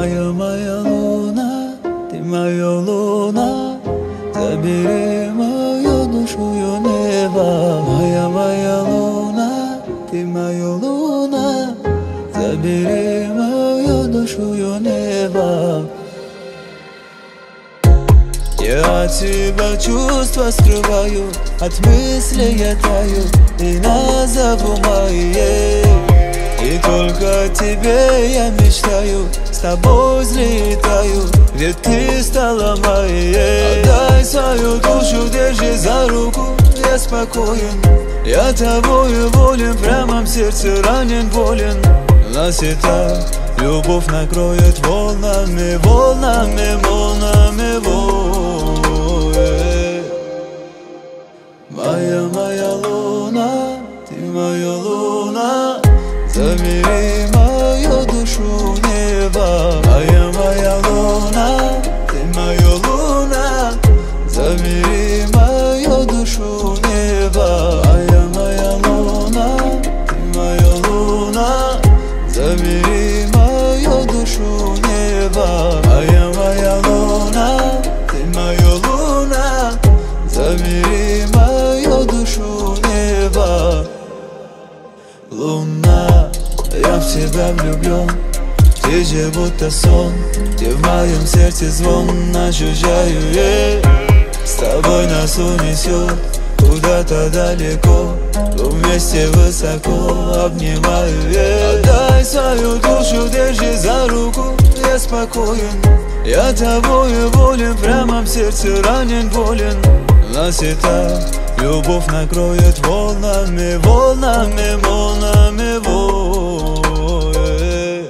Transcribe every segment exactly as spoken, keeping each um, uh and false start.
Моя, моя луна, ты моя луна, забери мою душу в небо. Моя, моя луна, ты моя луна, забери мою душу в небо. Я от тебя чувства скрываю, от мыслей я таю и назову моей. И только о тебе я мечтаю, с тобой взлетаю, ведь ты стала моей. Отдай свою душу, держи за руку, я спокоен. Я тобою волен, прямо в сердце ранен, болен. Нас и так любовь накроет волнами, волнами, волнами, волнами. Моя, моя луна, ты моя луна, забери мою душу в небо. Моя, моя луна, ты моя луна, забери мою душу в небо. Моя, моя луна, ты моя луна, забери мою душу в небо. Моя, моя луна, ты моя луна, забери мою душу в небо. Луна, я в тебя влюблен, ты же будто сон, ты в моем сердце звон, ощущаю я. С тобой нас унесет куда-то далеко, вместе высоко обнимаю я. Отдай свою душу, держи за руку, я спокоен. Я тобою волен, прямо в сердце ранен, болен. Нас и так любовь накроет волнами, волнами, волнами, волнами.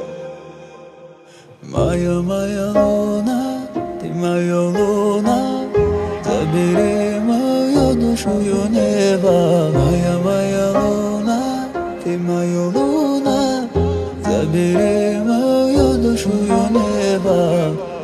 Моя, моя луна, ты моя луна, забери мою душу в небо. Моя, моя луна, ты моя луна, забери мою душу в небо.